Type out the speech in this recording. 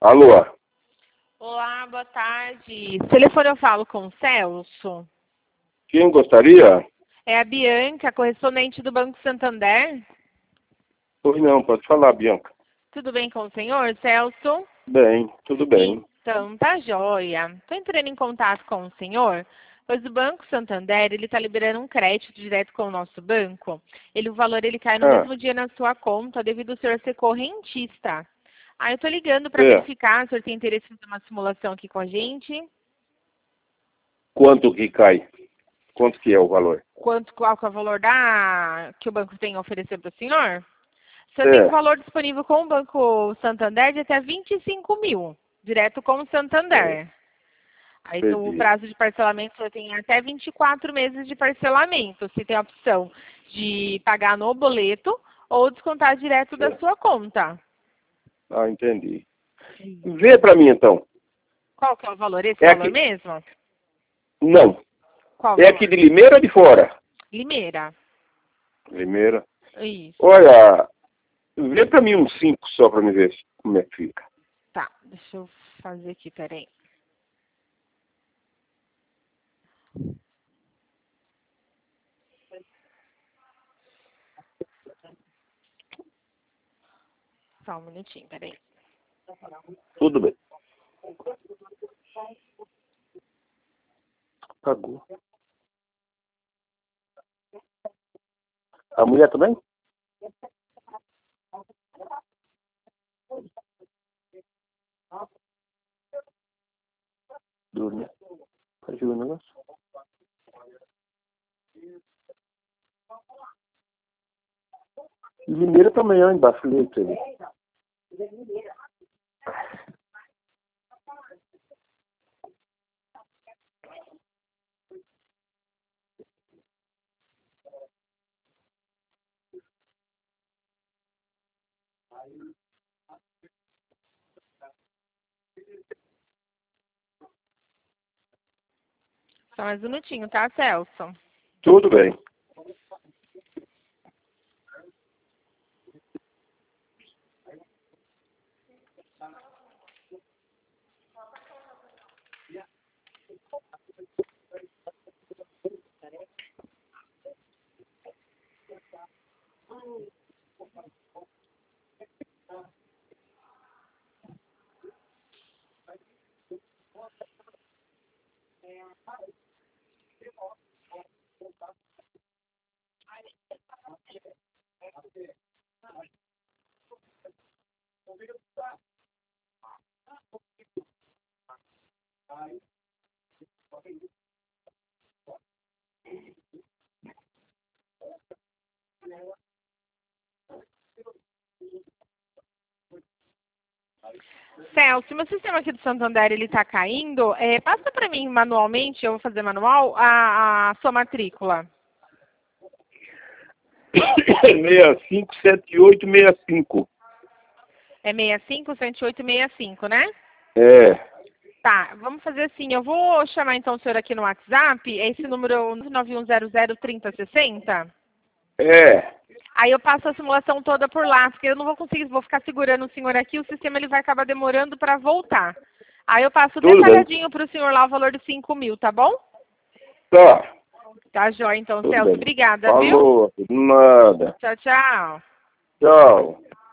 Alô? Olá, boa tarde. Telefone eu falo com o Celso. Quem gostaria? É a Bianca, correspondente do Banco Santander. Pois não, pode falar, Bianca. Tudo bem com o senhor, Celso? Bem, tudo bem. Então, tá joia. Estou entrando em contato com o senhor, pois o Banco Santander, ele está liberando um crédito direto com o nosso banco. O valor cai no mesmo dia na sua conta, devido ao senhor ser correntista. Aí eu estou ligando para verificar se o senhor tem interesse em fazer uma simulação aqui com a gente. Quanto que cai? Quanto que é o valor? Qual que é o valor que o banco tem a oferecer para o senhor? O senhor tem um valor disponível com o Banco Santander de até 25 mil, direto com o Santander. Aí o prazo de parcelamento, o senhor tem até 24 meses de parcelamento. Você tem a opção de pagar no boleto ou descontar direto da sua conta. Ah, entendi. Vê para mim, então. Qual que é o valor? Esse valor mesmo? Não. Qual é valor? aqui de Limeira ou de fora? Limeira. Limeira. Isso. Olha, vê para mim uns 5 só para me ver como é que fica. Tá, deixa eu fazer aqui, peraí. Só um minutinho, peraí. Tudo bem. Pagou. A mulher também? Dorme. Faz o negócio. Limeira também, ó, embaixo do leito ali. Só mais um minutinho, tá, Celso? Tudo bem. Celso, meu sistema aqui do Santander, ele tá caindo. Passa para mim manualmente, eu vou fazer manual, a sua matrícula. 657865. É 65-108-65, né? É. Tá, vamos fazer assim, eu vou chamar então o senhor aqui no WhatsApp, esse número 91003060. É. Aí eu passo a simulação toda por lá, porque eu não vou conseguir, vou ficar segurando o senhor aqui, o sistema ele vai acabar demorando para voltar. Aí eu passo detalhadinho para o senhor lá o valor de 5 mil, tá bom? Tá. Tá jóia então, Tudo Celso. bem. Obrigada, Falou, viu? nada. Tchau, tchau. Tchau.